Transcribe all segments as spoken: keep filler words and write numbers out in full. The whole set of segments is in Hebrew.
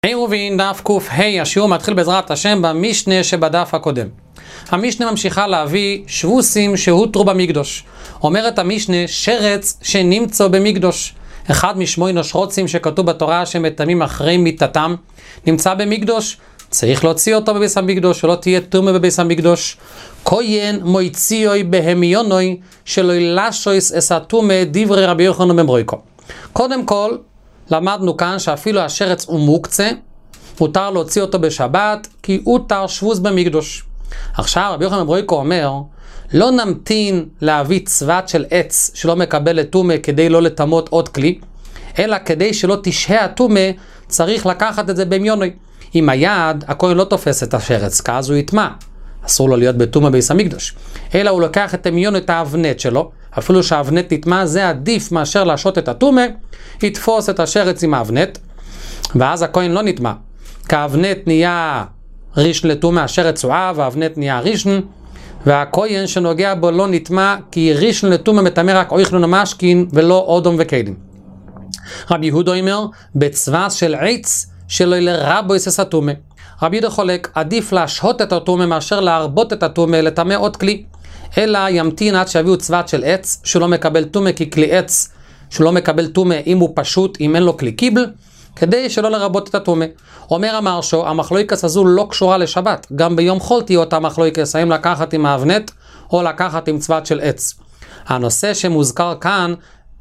עירובין דף ק"ה, השיעור מתחיל בעזרת השם במשנה שבדף הקודם. המשנה ממשיכה להביא שבוסים שהותרו במקדוש. אומרת המשנה, שרץ שנמצא במקדוש. אחד משמונה שרוצים שכתוב בתורה שמתמים אחרי מיתתם, נמצא במקדוש, צריך להוציא אותו בביס המקדוש, שלא תהיה טומאה בביס המקדוש. כהן מוציאוי בהמיונוי שלא ילשויס אס הטומאה דברי רבי יוחנן בן ברויקו. קודם כל, למדנו כאן שאפילו השרץ הוא מוקצה, מותר להוציא אותו בשבת, כי הוא תר שבוס במקדוש. עכשיו רבי יוחנן בן ברויקו אומר, לא נמתין להביא צוות של עץ שלא מקבל לטומאה כדי לא לטמות עוד כלי, אלא כדי שלא תשהה הטומאה, צריך לקחת את זה בהמיונוי. עם היד, הכהן לא תופס את השרץ, כי אז הוא יטמא. אסור לו להיות בטומאה בביס המקדוש. אלא הוא לוקח את המיון, את האבנט שלו, אפילו שהאבנט נטמא, זה עדיף מאשר להשעות את הטומאה, יתפוס את השרץ עם האבנט, ואז הכהן לא נטמא. כי האבנט נהיה רישן לטומאה, השרץ הוא אב, האבנט נהיה רישן, והכהן שנוגע בו לא נטמא, כי רישן לטומאה מטמא רק אויכלון המשכין, ולא אודום וכלים. רבי יהודה אומר, בצבס של עץ, שלא לרבו יסס הטומאה. רבי יהודה חולק, עדיף להשהות את הטומאה מאשר להרבות את הטומאה, לטמא עוד כלי. אלא ימתין עד שיביאו צוות של עץ, שלא מקבל טומאה, כי כלי עץ שלא מקבל טומאה אם הוא פשוט, אם אין לו כלי קיבל, כדי שלא לרבות את הטומאה. אומר המרשו, המחלוקת הזו לא קשורה לשבת, גם ביום חול תהיה אותה מחלוקת, האם לקחת עם האבנט או לקחת עם צוות של עץ. הנושא שמוזכר כאן,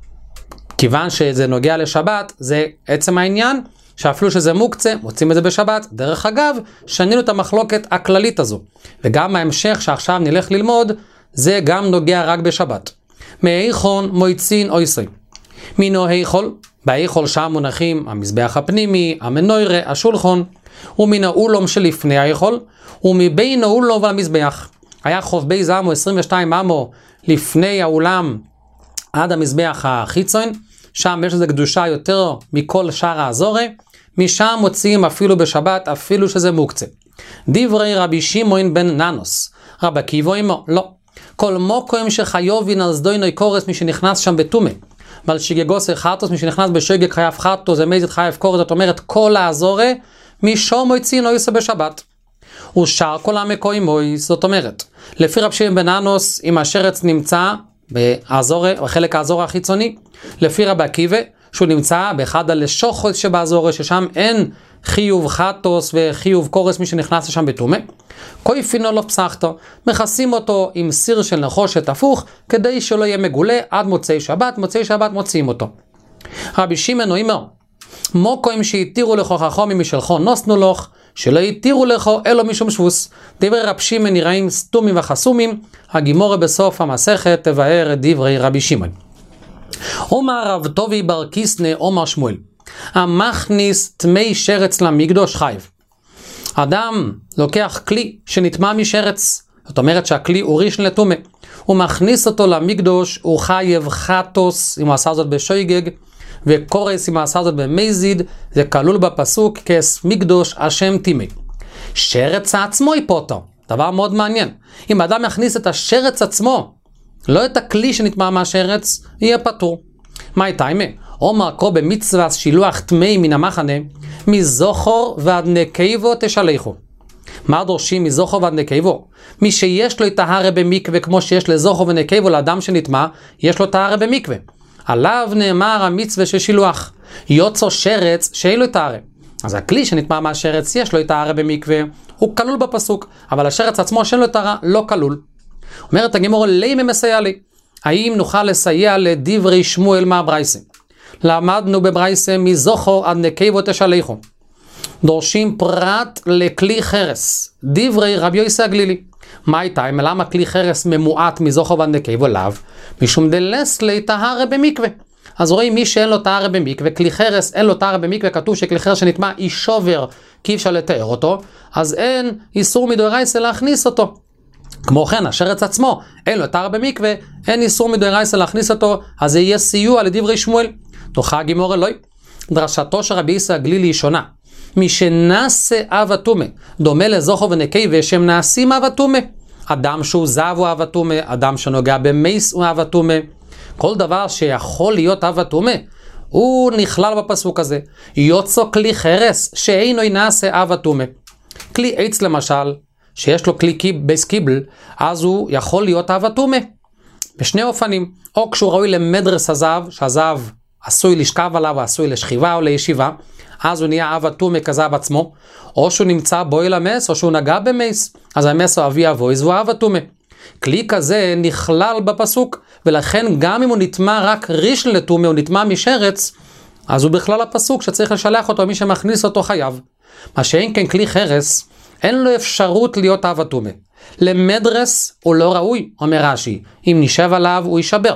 כיוון שזה נוגע לשבת, זה עצם העניין, שאפילו שזה מוקצה, מוצאים את זה בשבת. דרך אגב, שנינו את המחלוקת הכללית הזו. וגם ההמשך שעכשיו נלך ללמוד, זה גם נוגע רק בשבת. מהיכון מויצין אויסוי. מינו היכול, בהיכול שם מונחים המזבח הפנימי, המנוירה, השולחון, ומן האולום שלפני היכול, ומבין האולום והמזבח. היה חוב בי זמו עשרים ושתיים אמו לפני האולם עד המזבח החיצון, שם יש לזה קדושה יותר מכל שאר האזורי, משם מוציאים אפילו בשבת, אפילו שזה מוקצה. דברי רבי שמעון בן ננוס, רבי עקיבא אומר, לא. כל מוקם שחיובין על זדוינוי קורס מי שנכנס שם בטומאה, ועל שגגוס חטוס מי שנכנס בשגג חייב חטוס, זה מזית חייב קורס, זאת אומרת כל האזורי, משום מוציאים לא יעשה בשבת. ושאר כל המקוימוי, זאת אומרת, לפי רבי שמעון בן ננוס, אם השרץ נמצא באזורי, בחלק האזורי החיצוני, לפי רבי עקיבא, שהוא נמצא באחד הלשוכות שבאזורי, ששם אין חיוב חטוס וחיוב קורס מי שנכנס לשם בטומאה, קויפינו לא פסחתו, מכסים אותו עם סיר של נחושת הפוך, כדי שלא יהיה מגולה עד מוצאי שבת, מוצאי שבת מוציאים אותו. רבי שמעון אומר, מוקוים שהתירו לכו חכמים משלחו נוסנו לך, שלא התירו לכו אלו משום שבוס. דברי רבי שמעון נראים סתומים וחסומים, הגימורה בסוף המסכת תבאר את דברי רבי שמעון. אומר רב טובי בר קיסנה אומר שמואל, המכניס תמי שרץ למקדוש חייב. אדם לוקח כלי שנטמא משרץ, זאת אומרת שהכלי הוא רישן לטומאה, הוא מכניס אותו למקדוש, הוא חייב חטוס אם הוא עשה זאת בשוגג, וקורס אם הוא עשה זאת במזיד, זה כלול בפסוק כס מקדוש השם תימי. שרץ עצמו יפוטר, דבר מאוד מעניין. אם אדם יכניס את השרץ עצמו, לא את הכלי שנטמא מהשרץ, יהיה פטור. מה הייתה אימה? אומר קרוא במצווה שילוח טמאי מן המחנה, מזוכר ועד נקייבו תשלחו. מה דורשים מזוכר ועד נקייבו? מי שיש לו את ההרה במקווה, כמו שיש לזוכר ונקייבו לאדם שנטמא, יש לו את ההרה במקווה. עליו נאמר המצווה של שילוח. יוצא שרץ שאין לו את ההרה. אז הכלי שנטמא מהשרץ יש לו את ההרה במקווה, הוא כלול בפסוק, אבל השרץ עצמו שאין לו את ההרה לא כלול. אומרת הגמרא, לימה מסייע לי. האם נוכל לסייע לדברי שמואל מהברייסה? למדנו בברייסה מזוכר עד נקייבו תשלחו. דורשים פרט לכלי חרס. דברי רבי יוסי הגלילי. מה הייתה? למה כלי חרס ממועט מזוכר ועד נקייבו לאו? משום דלסלי טהרה במקווה. אז רואים מי שאין לו טהרה במקווה, כלי חרס אין לו טהרה במקווה, כתוב שכלי חרס שנטמא אי שובר כי אפשר לתאר אותו, אז אין איסור מדאורייתא להכניס אותו. כמו כן, השרץ עצמו, אין לו טהרה במקווה, אין איסור מדאורייתא להכניס אותו, אז זה יהיה סיוע לדברי שמואל. תוכה הגימורה אלוהי. דרשתו של רבי יוסי הגלילי היא שונה. מי שנעשה אב הטומאה, דומה לזוכר ונקייבו שהם נעשים אב הטומאה. אדם שהוא זב הוא אב הטומאה, אדם שנוגע במייס הוא אב הטומאה. כל דבר שיכול להיות אב הטומאה, הוא נכלל בפסוק הזה. יוצא כלי חרס שאינו נעשה אב הטומא. כלי עץ למשל, שיש לו כלי בייס קיבל, אז הוא יכול להיות אב הטומא. בשני אופנים, או כשהוא ראוי למדרס הזהב, שהזהב עשוי לשכב עליו, עשוי לשכיבה או לישיבה, אז הוא נהיה אב הטומא כזהב עצמו, או שהוא נמצא בועל המס, או שהוא נגע במס, אז המס הוא אבי אבויס והוא אב הטומא. כלי כזה נכלל בפסוק, ולכן גם אם הוא נטמע רק רישן לטומא, הוא נטמע משרץ, אז הוא בכלל הפסוק שצריך לשלח אותו, מי שמכניס אותו חייב. מה שאין כן כלי חרס, אין לו אפשרות להיות אב הטומא. למדרס הוא לא ראוי, אומר רש"י, אם נשב עליו הוא יישבר.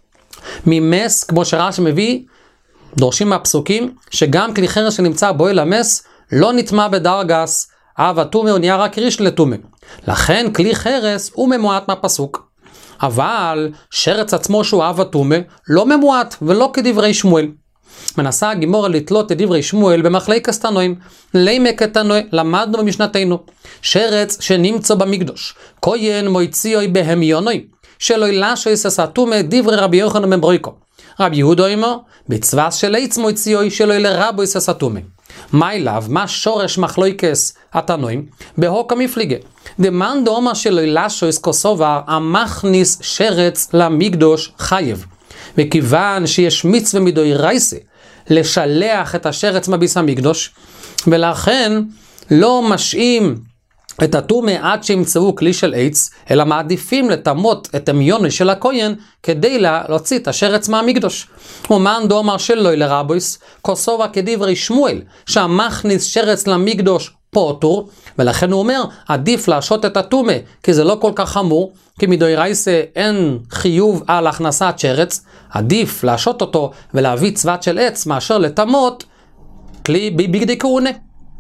ממס, כמו שרש"י מביא, דורשים מהפסוקים, שגם כלי חרס שנמצא בועל המס, לא נטמע בדרגס, אב הטומא הוא נהיה רק רישן לטומא. לכן כלי חרס הוא ממועט מהפסוק. אבל שרץ עצמו שהוא אב הטומא לא ממועט ולא כדברי שמואל. מנסה הגימורה לתלות את דברי שמואל במחלקת תנועים. לימי כתנוע, למדנו במשנתנו. שרץ שנמצא במקדוש, כהן מוציאו בהמיונוי, שלא ילשו יסס הטומא דברי רבי יוחנן בן ברויקו. רבי יהודה אומר, בצבא של עץ מוציאו שלא ילרבו יסס הטומא. מה אליו? מה שורש מחלוקס התנועים? בהוק המפליגה. דמאן דאמר שלא ילשו יסקוסובר המכניס שרץ למקדוש חייב. וכיוון שיש מצווה מדאורייתא לשלח את השרץ מביס המקדוש, ולכן לא משאים את הטומא עד שימצאו כלי של עץ, אלא מעדיפים לטמות את המיוני של הכהן כדי להוציא את השרץ מהמקדוש. ומאן דאמר שלא ילרבויס, כוסובה כדברי שמואל, שהמכניס שרץ למקדוש פוטור, ולכן הוא אומר, עדיף להשעות את הטומא, כי זה לא כל כך חמור, כי מדאורייתא אין חיוב על הכנסת שרץ, עדיף להשעות אותו ולהביא צבת של עץ, מאשר לטמות כלי בגדי כהונה.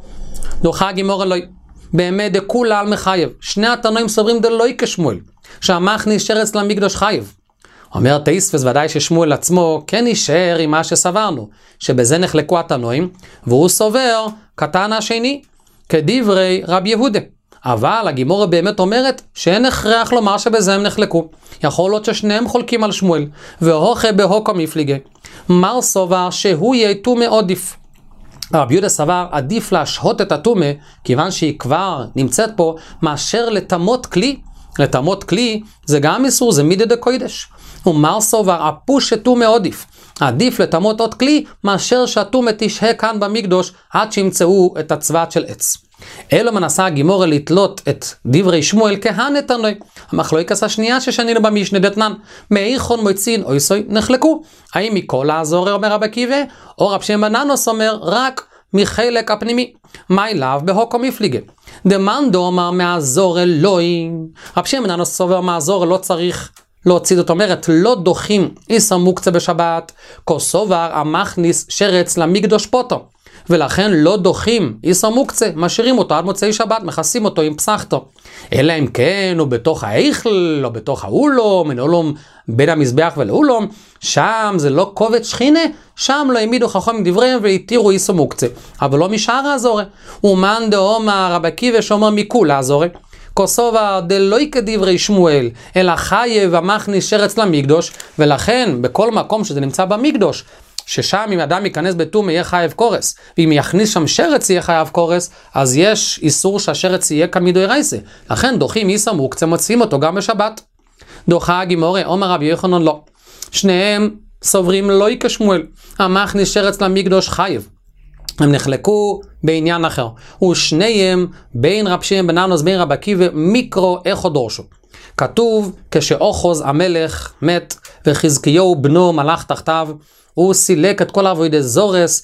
דוחה הגימורה אלוהי. באמת דכולה על מחייב. שני התנועים סוברים דלוי כשמואל, שהמכניס שרץ למקדוש חייב. אומר תייספס ודאי ששמואל עצמו כן יישאר עם מה שסברנו, שבזה נחלקו התנועים, והוא סובר קטן השני, כדברי רבי יהודה. אבל הגימורה באמת אומרת שאין הכרח לומר שבזה הם נחלקו. יכול להיות ששניהם חולקים על שמואל, והוכה בהוקו מפליגה. מר סובר שהוא יהיה טומא עדיף. רבי יהודה סבר עדיף להשהות את הטומא, כיוון שהיא כבר נמצאת פה, מאשר לטמות כלי. לטמות כלי זה גם איסור, זה מידי דקוידש. ומר סובר הפוש שטומא עדיף. עדיף לטמות עוד כלי, מאשר שהטומא תשהה כאן במקדוש, עד שימצאו את הצבת של עץ. אלו מנסה הגימורה לתלות את דברי שמואל כהנתנוי. המחלוקת השנייה ששנינו במשנה דתנן, מאיכון מוציאין אויסוי נחלקו. האם מכל האזור אומר רבי עקיבא, או רב שמעון בן ננוס אומר רק מחלק הפנימי. מה אליו בהוקו מפליגה. דמאן דאמר מהאזור אלוהים. רב שמעון בן ננוס סובר מהאזור לא צריך להוציא, זאת אומרת לא דוחים איסר מוקצה בשבת, כוסובר המכניס שרץ למקדוש פוטו. ולכן לא דוחים איסר מוקצה, משאירים אותו עד מוצאי שבת, מכסים אותו עם פסחתו. אלא אם כן הוא בתוך האיכל, או בתוך האולום, מן אולום בין המזבח ולאולום, שם זה לא כובד שכינה, שם לא העמידו חכמים דבריהם והתירו איסר מוקצה. אבל לא משאר האזורי. ומאן דאמר רבי עקיבא שאומר מכול האזורי, כוסובה דלוי כדברי שמואל, אלא חייב המכניס שרץ למקדוש, ולכן בכל מקום שזה נמצא במקדוש, ששם אם אדם ייכנס בטומא יהיה חייב קורס, ואם יכניס שם שרץ יהיה חייב קורס, אז יש איסור שהשרץ יהיה כאן מדאורייתא. לכן דוחים איסר מוקצה, מוציאים אותו גם בשבת. דוחה הגימורה, אומר רבי יוחנן לא. שניהם סוברים לא כשמואל, המכניס שרץ למקדוש חייב. הם נחלקו בעניין אחר, ושניהם בין רב שמעון בן ננוס בין רבי עקיבא מיקרו איכו דורשו. כתוב כשאוחוז המלך מת וחזקיהו בנו מלך תחתיו, הוא סילק את כל עבודי זורס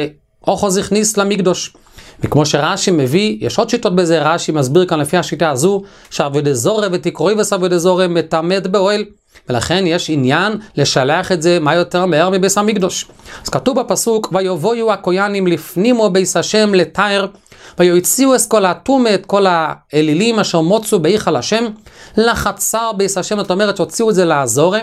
שאוחוז הכניס למקדוש. וכמו שרש"י מביא, יש עוד שיטות בזה, רש"י מסביר כאן לפי השיטה הזו, שעבודי זורס ותקרוי וסעבודי זורס מתעמד באוהל, ולכן יש עניין לשלח את זה מה יותר מהר מביס המקדוש. אז כתוב בפסוק, ויבואו הכהנים לפנימו ביס השם לתאר, ויוציאו את כל הטומאה, את כל האלילים אשר מוצאו בהיכל השם, לחצר ביס השם, זאת אומרת שהוציאו את זה לאזורי,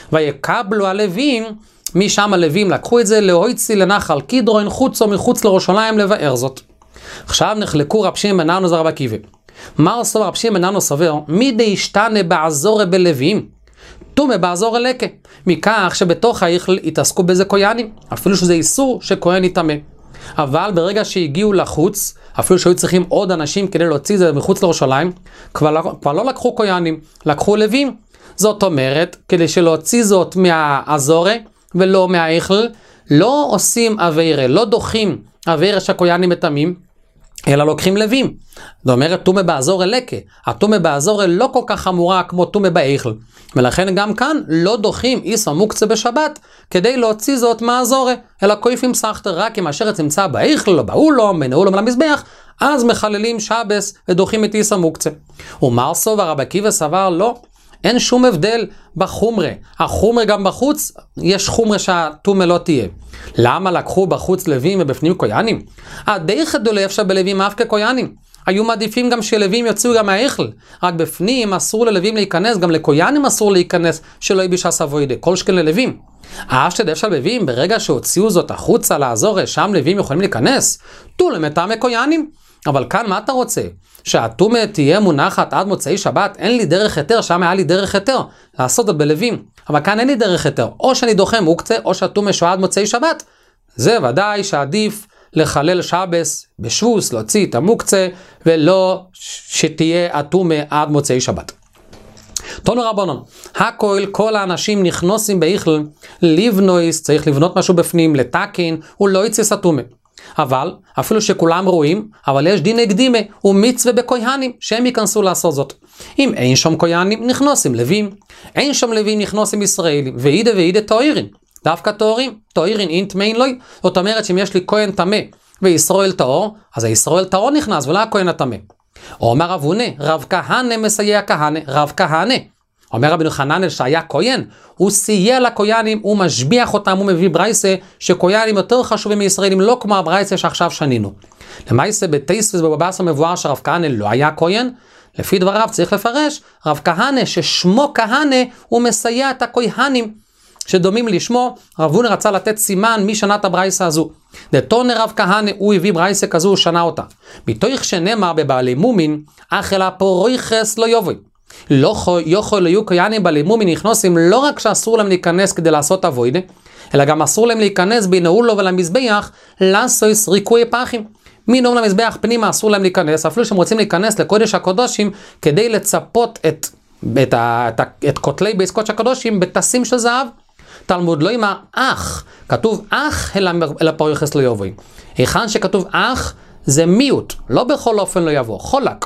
ויקבלו הלווים, משם הלווים לקחו את זה, להוציא לנחל קדרון, חוצו מחוץ לירושלים לבאר זאת. עכשיו נחלקו רב שמעון בן ננוס ורבי עקיבא. מה סובר רב שמעון בן ננוס סובר? מי דהשתנה באזורי בלווים? תומה באזור אלקה, מכך שבתוך האיכל התעסקו בזה כהנים, אפילו שזה איסור שכהן יטמא. אבל ברגע שהגיעו לחוץ, אפילו שהיו צריכים עוד אנשים כדי להוציא זה מחוץ לירושלים, כבר לא, כבר לא לקחו כהנים, לקחו לווים. זאת אומרת, כדי שלהוציא זאת מהאזורה ולא מהאיכל, לא עושים אווירה, לא דוחים אווירה שהכהנים מטמאים, אלא לוקחים לווים. זאת אומרת, תומה באזור אלקה. התומה באזור לא כל כך חמורה כמו תומה באיכל. ולכן גם כאן לא דוחים איסור מוקצה בשבת כדי להוציא זאת מהאזור, אלא כויפים סחתר רק אם השרץ נמצא באיכל או באולום, בין האולום למזבח, אז מחללים שבס ודוחים את איסור מוקצה. ומר סובר רבי עקיבא סבר לא. אין שום הבדל בחומרה. החומרה גם בחוץ, יש חומרה שהתומה לא תהיה. למה לקחו בחוץ לווים ובפנים כהנים? הדרך דולי אפשר בלווים אף ככהנים. היו מעדיפים גם שלווים יוצאו גם מהאיכל. רק בפנים אסור ללווים להיכנס, גם לכהנים אסור להיכנס, שלא יבישה סבוידה, כל שכן ללווים. אף שדף של לווים, ברגע שהוציאו זאת החוצה לעזור, שם לווים יכולים להיכנס, תו למטעמי כהנים. אבל כאן מה אתה רוצה? שהתומה תהיה מונחת עד מוצאי שבת, אין לי דרך היתר, שם היה לי דרך היתר, לעשות זאת בלווים. אבל כאן אין לי דרך היתר, או שאני דוחה מוקצה, או שהתומה שועה עד מוצאי שבת. זה ודאי שעדיף לחלל שבס בשבוס, להוציא את המוקצה, ולא שתהיה התומה עד מוצאי שבת. תנו רבנן, הכל, כל האנשים נכנסים באיכל, לבנויס, צריך לבנות משהו בפנים, לתקן, הוא לא יצא סתומה. אבל, אפילו שכולם רואים, אבל יש דין הקדימה ומצווה בכהנים שהם ייכנסו לעשות זאת. אם אין שם כהנים, נכנסים לווים. אין שם לווים, נכנסים ישראלים. ואידה ואידה תאירין. דווקא תאירים. תאירין אין טמאין לוי. זאת אומרת שאם יש לי כהן טמא וישראל טהור, אז הישראל טהור נכנס ולא הכהן הטמא. אומר רב הונא, רב כהנא מסייע כהנא, רב כהנא. אומר רבי חננאל שהיה כהן, הוא סייע לכהנים, הוא משביח אותם, הוא מביא ברייסה שכהנים יותר חשובים מישראלים, לא כמו הברייסה שעכשיו שנינו. למעשה בתייספס בבבא מבואר שרב כהנא לא היה כהן, לפי דבריו צריך לפרש, רב כהנא ששמו כהנא הוא מסייע את הכהנים שדומים לשמו. רב הונא רצה לתת סימן מי שנה את הברייסה הזו. דתונה רב כהנא הוא הביא ברייסה כזו, הוא שנה אותה. מתוך שנאמר בבעלי מומין, אך אל הפוריכס לא יבוא. לא יכול היו כהנים בעלי מומין נכנסים לא רק שאסור להם להיכנס כדי לעשות אבוידה, אלא גם אסור להם להיכנס בינאו לו ולמזבח לעשות ריקוי פחים. מינום למזבח פנימה אסור להם להיכנס, אפילו שהם רוצים להיכנס לקודש הקודשים כדי לצפות את, את, את, את, את כותלי בית קודש הקודשים בתסים של זהב. תלמוד לא אמר אח, כתוב אח אל הפוריכס לא יבוא. היכן שכתוב אח זה מיעוט, לא בכל אופן לא יבוא, חולק.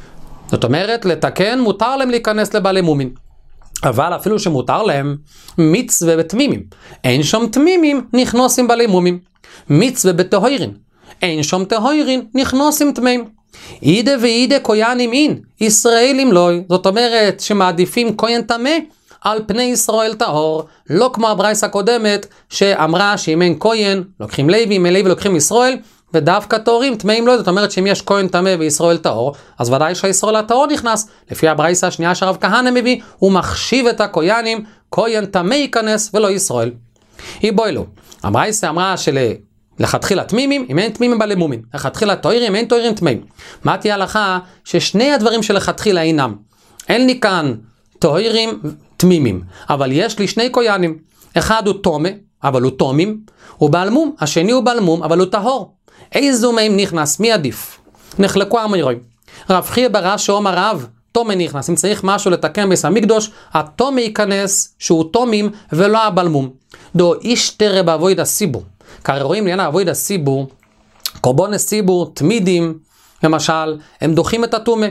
זאת אומרת, לתקן, מותר להם להיכנס לבעלי מומין. אבל אפילו שמותר להם, מצווה בתמימים. אין שם תמימים, נכנסים בעלי מומים. מצווה בתהוירין. אין שם תהוירין, נכנסים תמימים. אידה ואידה כהנים אין, ישראלים לא. זאת אומרת, שמעדיפים כהן טמא על פני ישראל טהור. לא כמו הברייסה הקודמת, שאמרה שאם אין כהן, לוקחים לוי, אם אין לוי לוקחים ישראל, ודווקא טהורים, טמאים לא. זאת אומרת שאם יש כהן טמא וישראל טהור, אז ודאי שהישראל הטהור נכנס. לפי הברייסה השנייה שרב כהנא מביא, הוא מחשיב את הכהנים, כהן טמא ייכנס ולא ישראל. היא בוילו. הברייסה אמרה שלכתחילה תמימים, אם אין תמימים בעלי מומין. לכתחילה טהורים, אין טהורים תמאים. מה תהיה הלכה? ששני הדברים שלכתחילה אינם. אין לי כאן טהורים תמימים, אבל יש לי שני כהנים. אחד הוא טומא, אבל הוא תומים, הוא בעל מום. השני הוא בעל מום, אבל הוא טהור. איזו מהם נכנס? מי עדיף? נחלקו המוירים. רב חייא בר אשי אומר רב, תומא נכנס. אם צריך משהו לתקן בית המקדוש, התומא ייכנס שהוא תומים ולא הבלמום. דו איש תרא בעבודת הציבור. כרי רואים לעניין עבודת הציבור, קורבנות ציבור, תמידים, למשל, הם דוחים את התומא.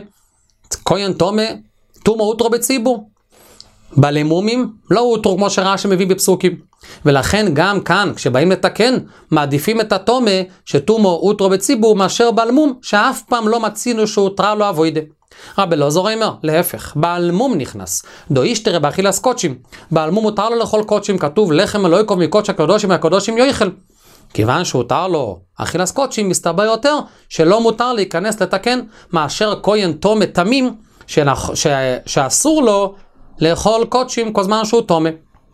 כהן תומא, תומא אוטרו בציבור. בעלי מומים לא אוטרו כמו שרש"י מביא בפסוקים. ולכן גם כאן, כשבאים לתקן, מעדיפים את התומא שתומו אוטרו בציבור מאשר בעל מום, שאף פעם לא מצינו שהותרה לו אבוידה. רבי אלעזר אומר, להפך, בעל מום נכנס. דו איש תרא באכילת קודשים. בעל מום מותר לו לאכול קודשים, כתוב לחם אלוהי קום מקודש הקדושים והקדושים יאכל. כיוון שהותר לו אכילת קודשים, מסתבר יותר שלא מותר להיכנס לתקן מאשר כהן תומא תמים, שנח... ש... שאסור לו לאכול קודשים כל זמן שהוא תומא.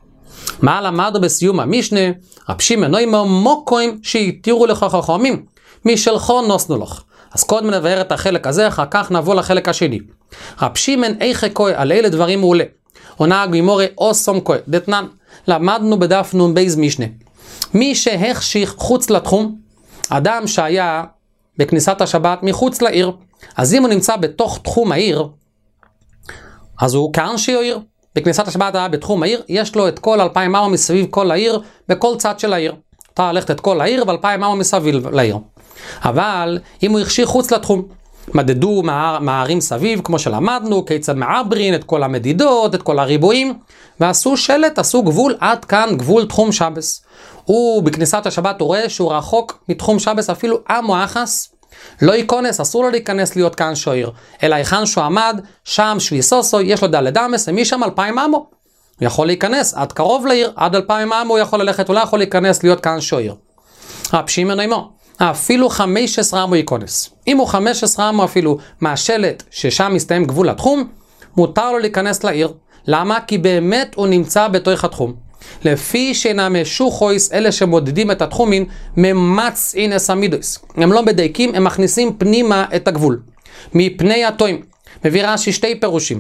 מה למדנו בסיום המשנה? רב שמעון אומר מוקוים שהתירו לך חכמים משלחו נוסנו לך. אז קודם נבהר את החלק הזה, אחר כך נבוא לחלק השני. רב שמעון איך קוי על אלה דברים מעולה. עונה הגימורה אוסום כהן, דתנן, למדנו בדף נון בייז משנה. מי שהחשיך חוץ לתחום, אדם שהיה בכניסת השבת מחוץ לעיר, אז אם הוא נמצא בתוך תחום העיר, אז הוא כאן שיועיר. בכניסת השבת היה בתחום העיר, יש לו את כל אלפיים אמה מסביב כל העיר, בכל צד של העיר. אתה הלכת את כל העיר ואלפיים אמה מסביב לעיר. אבל אם הוא החשיך חוץ לתחום, מדדו מהערים סביב, כמו שלמדנו, כיצד מעברין את כל המדידות, את כל הריבועים, ועשו שלט, עשו גבול, עד כאן גבול תחום שבס. הוא בכניסת השבת הוא רואה שהוא רחוק מתחום שבס, אפילו עם או אחס, לא ייכנס, אסור לו להיכנס להיות כאן שוער, אלא היכן שהוא עמד, שם שוויסוסו, יש לו דלת אמס, ומשם אלפיים אמו. הוא יכול להיכנס עד קרוב לעיר, עד אלפיים אמו הוא יכול ללכת, הוא לא יכול להיכנס להיות כאן שוער. רב שמעון אומר, אפילו חמש עשרה אמו ייכנס. אם הוא חמש עשרה אמו אפילו מהשלט ששם מסתיים גבול התחום, מותר לו להיכנס לעיר. למה? כי באמת הוא נמצא בתוך התחום. לפי שנאמר שוחויס, אלה שמודדים את התחומין, ממץ אינס המידוס. הם לא מדייקים, הם מכניסים פנימה את הגבול. מפני התוים. מביא רש"י שתי פירושים.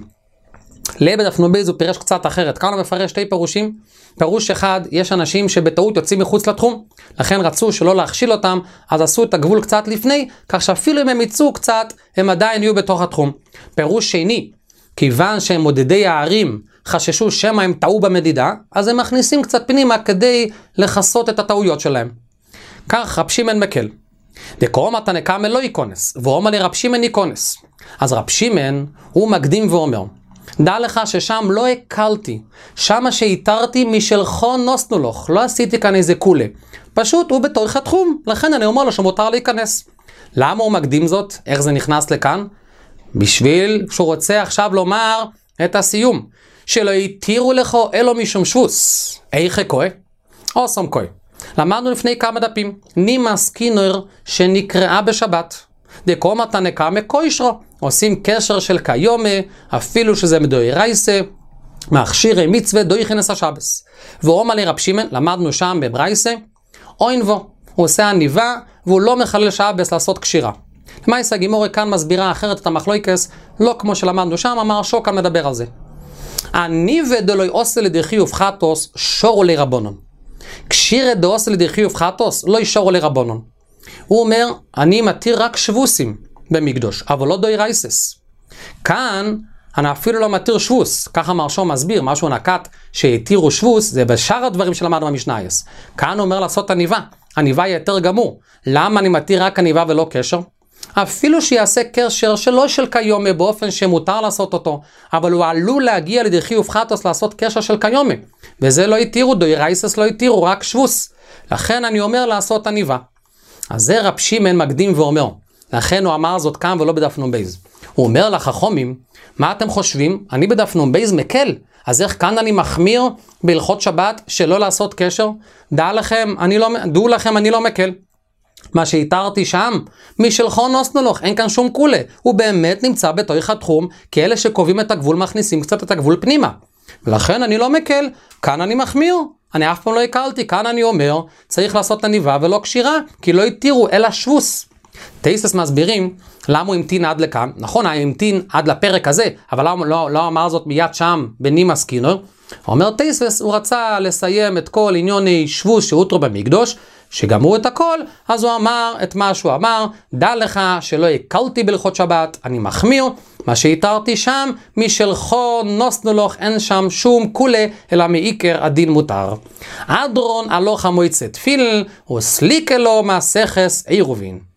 לבדף נובייז הוא פירש קצת אחרת. כאן הוא מפרש שתי פירושים. פירוש אחד, יש אנשים שבטעות יוצאים מחוץ לתחום, לכן רצו שלא להכשיל אותם, אז עשו את הגבול קצת לפני, כך שאפילו אם הם יצאו קצת, הם עדיין יהיו בתוך התחום. פירוש שני, כיוון שהם מודדי הערים חששו שמא הם טעו במדידה, אז הם מכניסים קצת פנימה כדי לחסות את הטעויות שלהם. כך רב שמעון מקל. דקרום אתה נקמה לא ייכנס, ואומר לי רב שמעון ייכנס. אז רב שמעון הוא מקדים ואומר, דע לך ששם לא הקלתי, שמה שהתרתי משלחו נוסנו לך, לא עשיתי כאן איזה קולה. פשוט הוא בתוך התחום, לכן אני אומר לו שמותר להיכנס. למה הוא מקדים זאת? איך זה נכנס לכאן? בשביל שהוא רוצה עכשיו לומר את הסיום, שלא יתירו לך אלו משום שבוס. איך קוי? אוסם קוי. למדנו לפני כמה דפים, נימס קינר שנקראה בשבת. דקום אתה נקמה קוישרו, עושים קשר של קיומה, אפילו שזה מדוי רייסה, מכשירי מצווה דוי חינס השבס. ואומר לי רב שמעון, למדנו שם בברייסה, אוין בו, הוא עושה עניבה, והוא לא מחלל שבס לעשות קשירה. למעשה הגימורה כאן מסבירה אחרת את המחלוקס, לא כמו שלמדנו שם, אמר שוקן מדבר על זה. עניבה דלוי עושה לדרכי ופחתוס, שורו לרבונון. קשירה דעושה לדרכי ופחתוס, לא ישורו לרבונון. הוא אומר, אני מתיר רק שבוסים במקדוש, אבל לא דוי רייסס. כאן, אני אפילו לא מתיר שבוס. ככה מרשו מסביר, משהו נקט שהתירו שבוס, זה בשאר הדברים שלמדנו במשנייס. כאן הוא אומר לעשות עניבה. עניבה היא יותר גמור. למה אני מתיר רק עניבה ולא קשר? אפילו שיעשה קשר שלא של קיומה באופן שמותר לעשות אותו, אבל הוא עלול להגיע לדרכי ופחתוס לעשות קשר של קיומה. וזה לא התירו, דוי רייסס לא התירו, רק שבוס. לכן אני אומר לעשות עניבה. אז זה רב שמעון מקדים ואומר, לכן הוא אמר זאת כאן ולא בדף נון בייז. הוא אומר לחכמים, מה אתם חושבים? אני בדף נון בייז מקל, אז איך כאן אני מחמיר בהלכות שבת שלא לעשות קשר? דע לכם, אני לא, דעו לכם, אני לא מקל. מה שהתרתי שם, משלחו נוסנו לך, אין כאן שום קולה. הוא באמת נמצא בתוך התחום, כי אלה שקובעים את הגבול מכניסים קצת את הגבול פנימה. ולכן אני לא מקל, כאן אני מחמיר. אני אף פעם לא הקלתי, כאן אני אומר, צריך לעשות עניבה ולא קשירה, כי לא התירו אלא שבוס. תייסס מסבירים, למה הוא המתין עד לכאן? נכון, הוא המתין עד לפרק הזה, אבל לא, לא, לא אמר זאת מיד שם, בנימס קינר. הוא אומר תייסס, הוא רצה לסיים את כל עניוני שבוס שהותרו במקדוש, שגמרו את הכל, אז הוא אמר את מה שהוא אמר, דע לך שלא הקלתי בהלכות שבת, אני מחמיר, מה שהתרתי שם, משלחו נוסנו לך, אין שם שום קולה, אלא מעיקר הדין מותר. אדרון הלוך המועצת תפיל, וסליק אלו מהסכס עירובין.